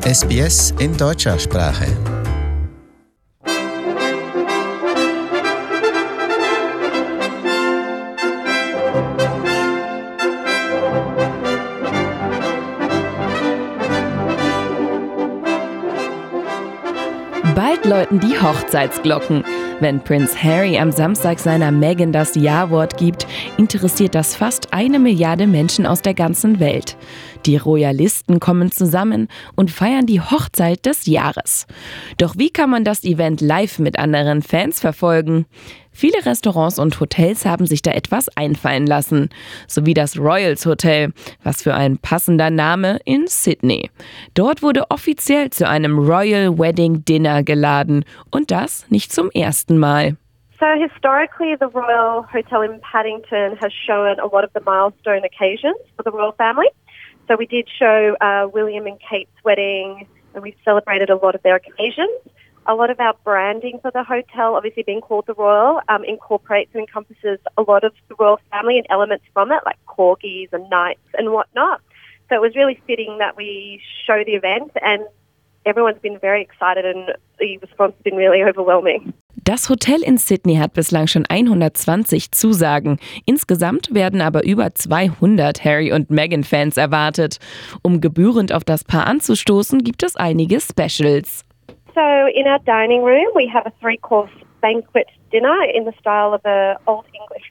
SBS in deutscher Sprache. Bald läuten die Hochzeitsglocken. Wenn Prinz Harry am Samstag seiner Meghan das Ja-Wort gibt, interessiert das fast 1 Milliarde Menschen aus der ganzen Welt. Die Royalisten kommen zusammen und feiern die Hochzeit des Jahres. Doch wie kann man das Event live mit anderen Fans verfolgen? Viele Restaurants und Hotels haben sich da etwas einfallen lassen, sowie das Royals Hotel, was für ein passender Name, in Sydney. Dort wurde offiziell zu einem Royal Wedding Dinner geladen und das nicht zum ersten Mal. So historically, the Royal Hotel in Paddington has shown a lot of the milestone occasions for the royal family. So we did show William and Kate's wedding, and we've celebrated a lot of their occasions. A lot of our branding for the hotel, obviously being called the Royal, incorporates and encompasses a lot of the royal family and elements from it, like corgis and knights and whatnot. So it was really fitting that we show the event, and everyone's been very excited, and the response has been really overwhelming. Das Hotel in Sydney hat bislang schon 120 Zusagen. Insgesamt werden aber über 200 Harry- und Meghan-Fans erwartet. Um gebührend auf das Paar anzustoßen, gibt es einige Specials. So in our dining room, we have a 3-course banquet dinner in the style of an Old English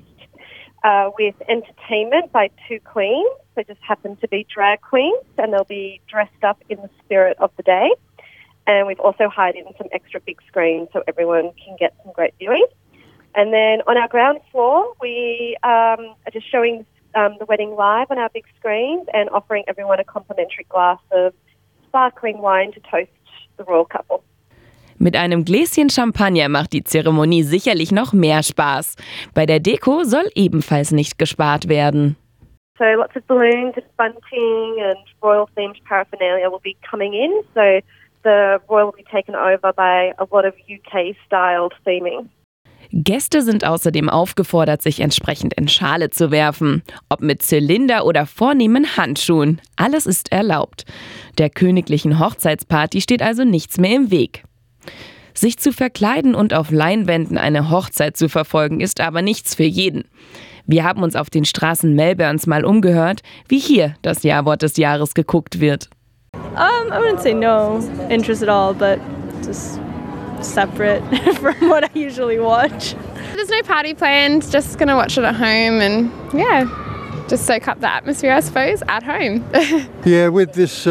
roast with entertainment by 2 queens. They just happen to be drag queens, and they'll be dressed up in the spirit of the day. And we've also hired in some extra big screens so everyone can get some great viewing. And then on our ground floor, we are just showing the wedding live on our big screens and offering everyone a complimentary glass of sparkling wine to toast the royal couple. Mit einem Gläschen Champagner macht die Zeremonie sicherlich noch mehr Spaß. Bei der Deko soll ebenfalls nicht gespart werden. So lots of balloons and bunting and royal-themed paraphernalia will be coming in. So the royal will be taken over by a lot of UK-styled theming. Gäste sind außerdem aufgefordert, sich entsprechend in Schale zu werfen. Ob mit Zylinder oder vornehmen Handschuhen. Alles ist erlaubt. Der königlichen Hochzeitsparty steht also nichts mehr im Weg. Sich zu verkleiden und auf Leinwänden eine Hochzeit zu verfolgen, ist aber nichts für jeden. Wir haben uns auf den Straßen Melbournes mal umgehört, wie hier das Ja-Wort des Jahres geguckt wird. I wouldn't say no interest at all, but just separate from what I usually watch. There's no party plans, just gonna watch it at home and just soak up the atmosphere, I suppose, at home. Yeah, with this,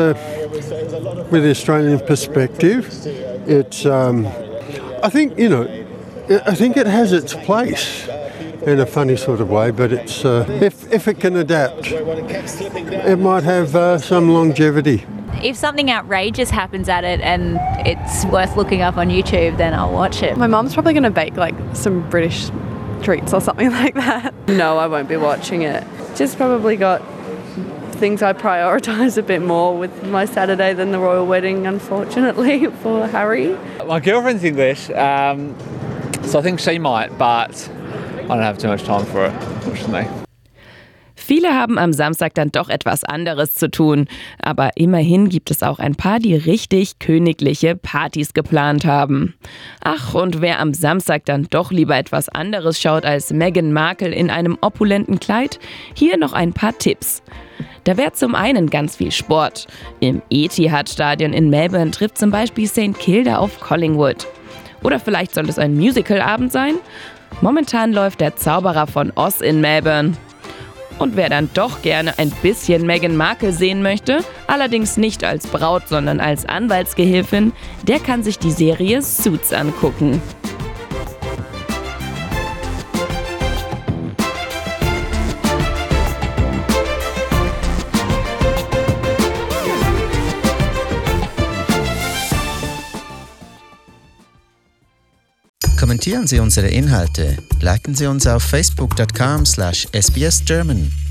with the Australian perspective, it's, I think it has its place in a funny sort of way, but it's, if it can adapt, it might have some longevity. If something outrageous happens at it and it's worth looking up on YouTube, then I'll watch it. My mum's probably going to bake like some British treats or something like that. No, I won't be watching it. Just probably got things I prioritise a bit more with my Saturday than the royal wedding, unfortunately, for Harry. My girlfriend's English, so I think she might, but I don't have too much time for it, unfortunately. Viele haben am Samstag dann doch etwas anderes zu tun. Aber immerhin gibt es auch ein paar, die richtig königliche Partys geplant haben. Ach, und wer am Samstag dann doch lieber etwas anderes schaut als Meghan Markle in einem opulenten Kleid, hier noch ein paar Tipps. Da wäre zum einen ganz viel Sport. Im Etihad-Stadion in Melbourne trifft zum Beispiel St. Kilda auf Collingwood. Oder vielleicht soll es ein Musical-Abend sein? Momentan läuft der Zauberer von Oz in Melbourne. Und wer dann doch gerne ein bisschen Meghan Markle sehen möchte, allerdings nicht als Braut, sondern als Anwaltsgehilfin, der kann sich die Serie Suits angucken. Kommentieren Sie unsere Inhalte, liken Sie uns auf facebook.com/sbsgerman.